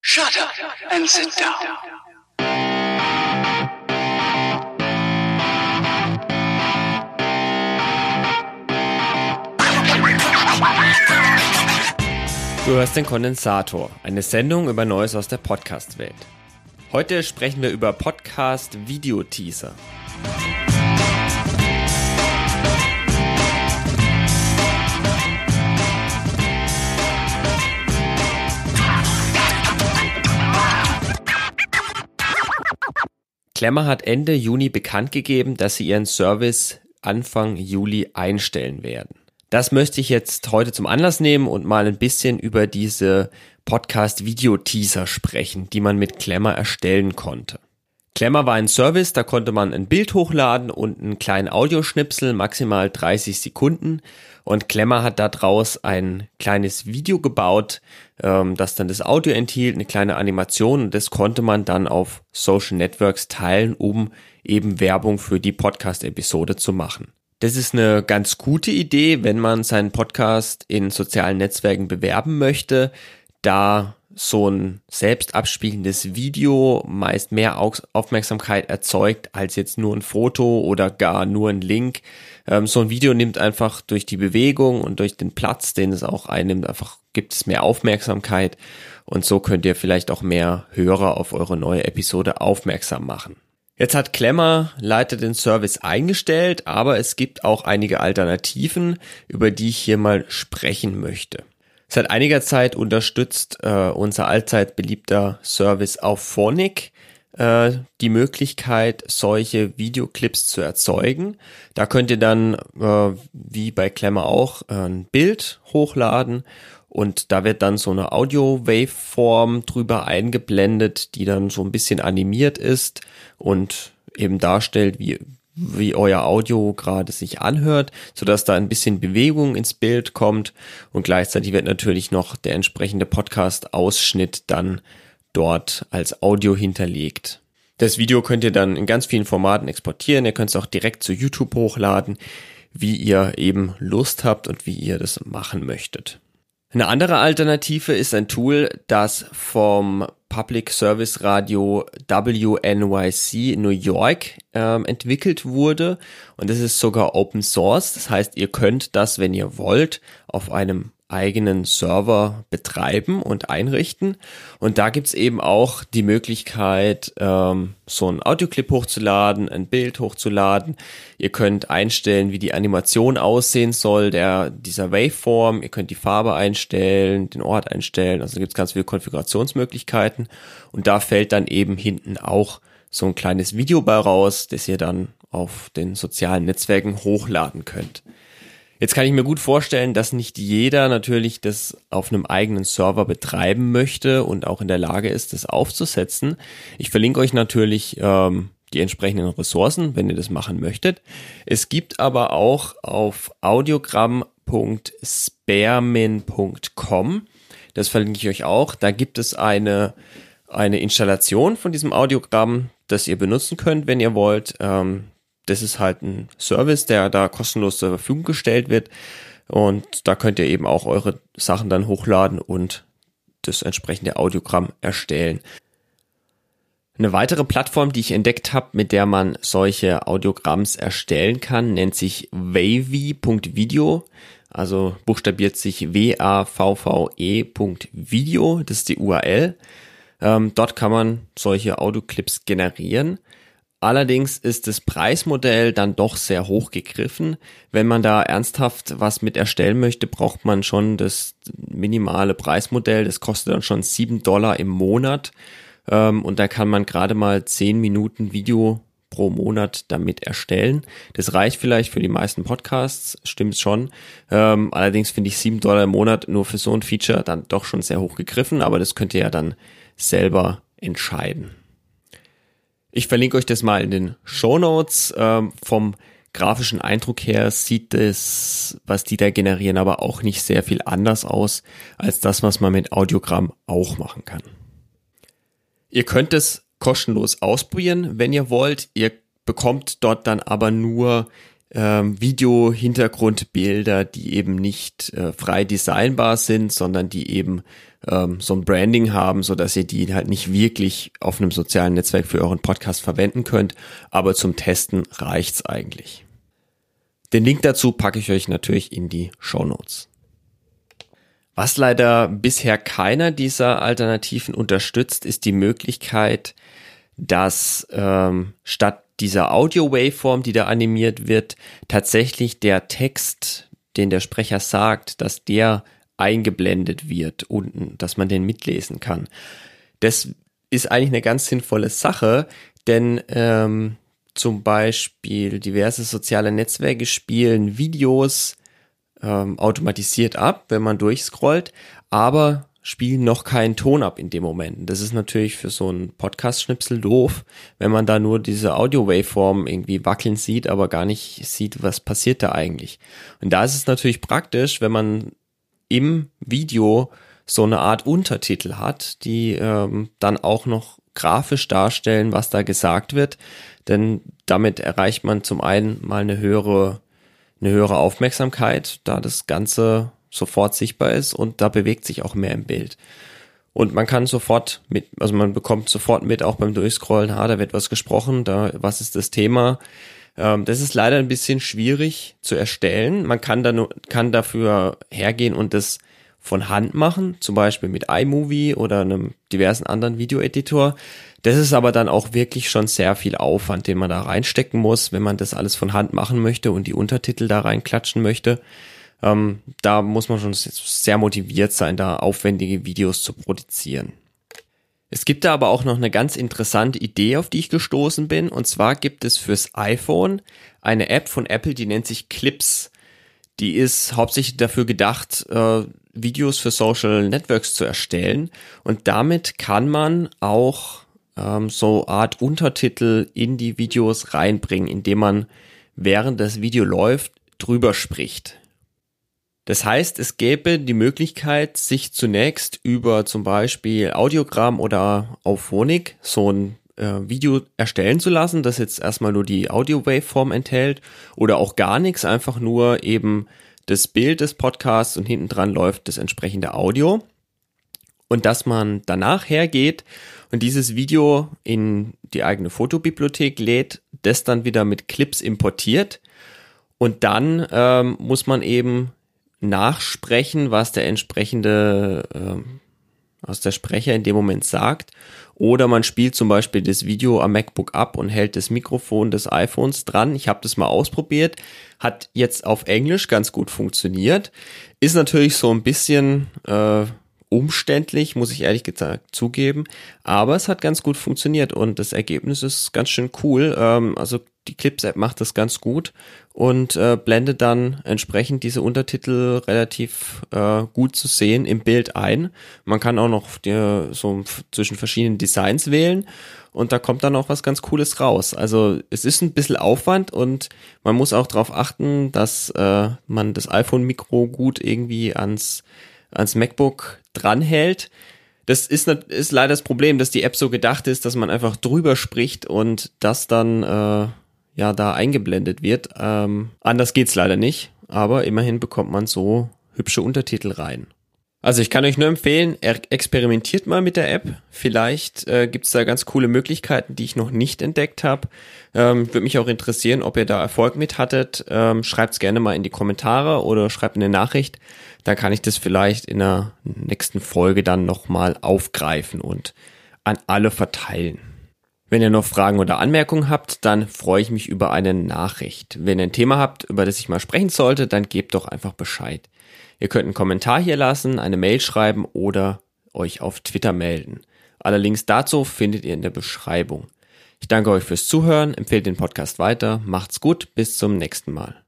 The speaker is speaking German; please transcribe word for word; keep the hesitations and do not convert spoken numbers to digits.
Shut up and sit down. Du hörst den Kondensator, eine Sendung über Neues aus der Podcast-Welt. Heute sprechen wir über Podcast-Videoteaser. Klemmer hat Ende Juni bekannt gegeben, dass sie ihren Service Anfang Juli einstellen werden. Das möchte ich jetzt heute zum Anlass nehmen und mal ein bisschen über diese Podcast-Video-Teaser sprechen, die man mit Klemmer erstellen konnte. Klemmer war ein Service, da konnte man ein Bild hochladen und einen kleinen Audioschnipsel, maximal dreißig Sekunden. Und Klemmer hat daraus ein kleines Video gebaut, ähm, das dann das Audio enthielt, eine kleine Animation, und das konnte man dann auf Social Networks teilen, um eben Werbung für die Podcast-Episode zu machen. Das ist eine ganz gute Idee, wenn man seinen Podcast in sozialen Netzwerken bewerben möchte, da so ein selbst abspielendes Video meist mehr Aufmerksamkeit erzeugt als jetzt nur ein Foto oder gar nur ein Link. Ähm, so ein Video nimmt einfach durch die Bewegung und durch den Platz, den es auch einnimmt, einfach gibt es mehr Aufmerksamkeit, und so könnt ihr vielleicht auch mehr Hörer auf eure neue Episode aufmerksam machen. Jetzt hat Klemmer leider den Service eingestellt, aber es gibt auch einige Alternativen, über die ich hier mal sprechen möchte. Seit einiger Zeit unterstützt äh, unser allzeit beliebter Service Auphonic äh, die Möglichkeit, solche Videoclips zu erzeugen. Da könnt ihr dann, äh, wie bei Klemmer auch, äh, ein Bild hochladen, und da wird dann so eine Audio-Waveform drüber eingeblendet, die dann so ein bisschen animiert ist und eben darstellt, wie wie euer Audio gerade sich anhört, sodass da ein bisschen Bewegung ins Bild kommt, und gleichzeitig wird natürlich noch der entsprechende Podcast-Ausschnitt dann dort als Audio hinterlegt. Das Video könnt ihr dann in ganz vielen Formaten exportieren, ihr könnt es auch direkt zu YouTube hochladen, wie ihr eben Lust habt und wie ihr das machen möchtet. Eine andere Alternative ist ein Tool, das vom Public Service Radio W N Y C New York ähm, entwickelt wurde, und das ist sogar Open Source. Das heißt, ihr könnt das, wenn ihr wollt, auf einem eigenen Server betreiben und einrichten, und da gibt's eben auch die Möglichkeit, ähm, so einen Audioclip hochzuladen, ein Bild hochzuladen. Ihr könnt einstellen, wie die Animation aussehen soll, der dieser Waveform. Ihr könnt die Farbe einstellen, den Ort einstellen, also gibt's ganz viele Konfigurationsmöglichkeiten, und da fällt dann eben hinten auch so ein kleines Video bei raus, das ihr dann auf den sozialen Netzwerken hochladen könnt. Jetzt kann ich mir gut vorstellen, dass nicht jeder natürlich das auf einem eigenen Server betreiben möchte und auch in der Lage ist, das aufzusetzen. Ich verlinke euch natürlich ähm, die entsprechenden Ressourcen, wenn ihr das machen möchtet. Es gibt aber auch auf audiogramm punkt sparemin punkt com, das verlinke ich euch auch, da gibt es eine, eine Installation von diesem Audiogramm, das ihr benutzen könnt, wenn ihr wollt. Ähm, Das ist halt ein Service, der da kostenlos zur Verfügung gestellt wird, und da könnt ihr eben auch eure Sachen dann hochladen und das entsprechende Audiogramm erstellen. Eine weitere Plattform, die ich entdeckt habe, mit der man solche Audiogramms erstellen kann, nennt sich wavy punkt video, also buchstabiert sich W A V V E punkt video, das ist die U R L. Ähm, dort kann man solche Audioclips generieren. Allerdings ist das Preismodell dann doch sehr hoch gegriffen. Wenn man da ernsthaft was mit erstellen möchte, braucht man schon das minimale Preismodell. Das kostet dann schon sieben Dollar im Monat. Und da kann man gerade mal zehn Minuten Video pro Monat damit erstellen. Das reicht vielleicht für die meisten Podcasts, stimmt schon. Allerdings finde ich sieben Dollar im Monat nur für so ein Feature dann doch schon sehr hoch gegriffen. Aber das könnt ihr ja dann selber entscheiden. Ich verlinke euch das mal in den Shownotes. Ähm, vom grafischen Eindruck her sieht das, was die da generieren, aber auch nicht sehr viel anders aus als das, was man mit Audiogramm auch machen kann. Ihr könnt es kostenlos ausprobieren, wenn ihr wollt. Ihr bekommt dort dann aber nur ähm, Video-Hintergrundbilder, die eben nicht äh, frei designbar sind, sondern die eben ähm, so ein Branding haben, so dass ihr die halt nicht wirklich auf einem sozialen Netzwerk für euren Podcast verwenden könnt, aber zum Testen reicht's eigentlich. Den Link dazu packe ich euch natürlich in die Shownotes. Was leider bisher keiner dieser Alternativen unterstützt, ist die Möglichkeit, dass ähm, statt dieser Audio-Waveform, die da animiert wird, tatsächlich der Text, den der Sprecher sagt, dass der eingeblendet wird unten, dass man den mitlesen kann. Das ist eigentlich eine ganz sinnvolle Sache, denn ähm, zum Beispiel diverse soziale Netzwerke spielen Videos ähm, automatisiert ab, wenn man durchscrollt, aber spielen noch keinen Ton ab in dem Moment. Das ist natürlich für so einen Podcast-Schnipsel doof, wenn man da nur diese Audio-Waveform irgendwie wackeln sieht, aber gar nicht sieht, was passiert da eigentlich. Und da ist es natürlich praktisch, wenn man im Video so eine Art Untertitel hat, die ähm, dann auch noch grafisch darstellen, was da gesagt wird, denn damit erreicht man zum einen mal eine höhere, eine höhere Aufmerksamkeit, da das Ganze sofort sichtbar ist und da bewegt sich auch mehr im Bild. Und man kann sofort mit, also man bekommt sofort mit, auch beim Durchscrollen, ah, da wird was gesprochen, da, was ist das Thema? Ähm, das ist leider ein bisschen schwierig zu erstellen. Man kann da nur, kann dafür hergehen und das von Hand machen, zum Beispiel mit iMovie oder einem diversen anderen Videoeditor. Das ist aber dann auch wirklich schon sehr viel Aufwand, den man da reinstecken muss, wenn man das alles von Hand machen möchte und die Untertitel da reinklatschen möchte. Ähm, da muss man schon sehr motiviert sein, da aufwendige Videos zu produzieren. Es gibt da aber auch noch eine ganz interessante Idee, auf die ich gestoßen bin. Und zwar gibt es fürs iPhone eine App von Apple, die nennt sich Clips. Die ist hauptsächlich dafür gedacht, äh, Videos für Social Networks zu erstellen. Und damit kann man auch ähm, so Art Untertitel in die Videos reinbringen, indem man während das Video läuft drüber spricht. Das heißt, es gäbe die Möglichkeit, sich zunächst über zum Beispiel Audiogramm oder Auphonic so ein äh, Video erstellen zu lassen, das jetzt erstmal nur die Audio-Waveform enthält oder auch gar nichts, einfach nur eben das Bild des Podcasts und hinten dran läuft das entsprechende Audio. Und dass man danach hergeht und dieses Video in die eigene Fotobibliothek lädt, das dann wieder mit Clips importiert und dann ähm, muss man eben nachsprechen, was der entsprechende, äh, was der Sprecher in dem Moment sagt. Oder man spielt zum Beispiel das Video am MacBook ab und hält das Mikrofon des iPhones dran. Ich habe das mal ausprobiert, hat jetzt auf Englisch ganz gut funktioniert. Ist natürlich so ein bisschen äh, umständlich, muss ich ehrlich gesagt zugeben, aber es hat ganz gut funktioniert und das Ergebnis ist ganz schön cool. Ähm, also die Clips-App macht das ganz gut und äh, blendet dann entsprechend diese Untertitel relativ äh, gut zu sehen im Bild ein. Man kann auch noch die, so zwischen verschiedenen Designs wählen und da kommt dann auch was ganz Cooles raus. Also es ist ein bisschen Aufwand und man muss auch darauf achten, dass äh, man das iPhone-Mikro gut irgendwie ans ans MacBook dranhält. Das ist, ist leider das Problem, dass die App so gedacht ist, dass man einfach drüber spricht und das dann äh, ja da eingeblendet wird. Ähm, anders geht's leider nicht, aber immerhin bekommt man so hübsche Untertitel rein. Also ich kann euch nur empfehlen, er- experimentiert mal mit der App. Vielleicht äh, gibt's da ganz coole Möglichkeiten, die ich noch nicht entdeckt habe. Ähm, würde mich auch interessieren, ob ihr da Erfolg mit hattet. Ähm, schreibt's gerne mal in die Kommentare oder schreibt eine Nachricht. Dann kann ich das vielleicht in der nächsten Folge dann nochmal aufgreifen und an alle verteilen. Wenn ihr noch Fragen oder Anmerkungen habt, dann freue ich mich über eine Nachricht. Wenn ihr ein Thema habt, über das ich mal sprechen sollte, dann gebt doch einfach Bescheid. Ihr könnt einen Kommentar hier lassen, eine Mail schreiben oder euch auf Twitter melden. Alle Links dazu findet ihr in der Beschreibung. Ich danke euch fürs Zuhören, empfehlt den Podcast weiter, macht's gut, bis zum nächsten Mal.